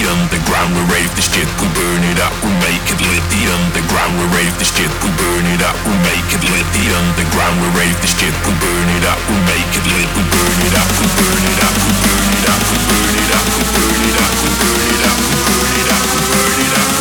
underground, we rave the shit, we burn it up, we make it lit. The underground, we rave the shit, we burn it up, we make it lit. The underground, we rave the shit, we burn it up, we make it lit. We burn it up, we burn it up, we burn it up, we burn it up, we burn it up, we burn it up, we burn it up, we burn it up.